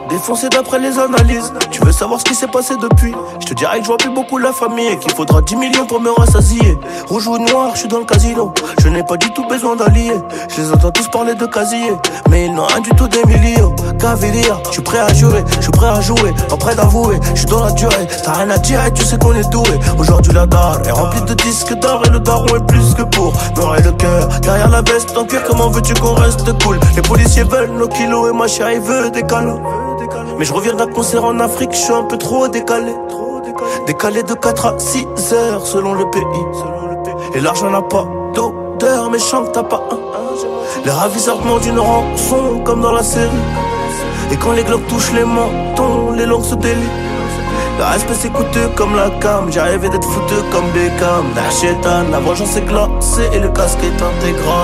Défoncé d'après les analyses. Tu veux savoir ce qui s'est passé depuis? Je te dirais que je vois plus beaucoup la famille et qu'il faudra 10 millions pour me rassasier. Rouge ou noir, je suis dans le casino. Je n'ai pas du tout besoin d'alliés. Je les entends tous parler de casier, mais ils n'ont rien du tout d'Emilio. Cavalier, je suis prêt à jurer, je suis prêt à jouer, pas prêt d'avouer. Je suis dans la durée, t'as rien à dire et tu sais qu'on est doué. Aujourd'hui la dalle est remplie de disques d'or et le daron est plus que pour noircir le cœur. Derrière la veste en cuir, comment veux-tu qu'on reste cool? Les policiers veulent nos kilos et ma chérie veut des calos. Mais je reviens d'un concert en Afrique, je suis un peu trop décalé. Décalé de 4 à 6 heures selon le pays. Et l'argent n'a pas d'odeur, mais chante t'as pas un. Les ravisseurs demandent une rançon comme dans la série. Et quand les glocks touchent les mentons, les langues se délient. Le respect c'est coûteux comme la cam. J'ai rêvé d'être fouteux comme Beckham. La chétane, la vengeance est glacée et le casque est intégral.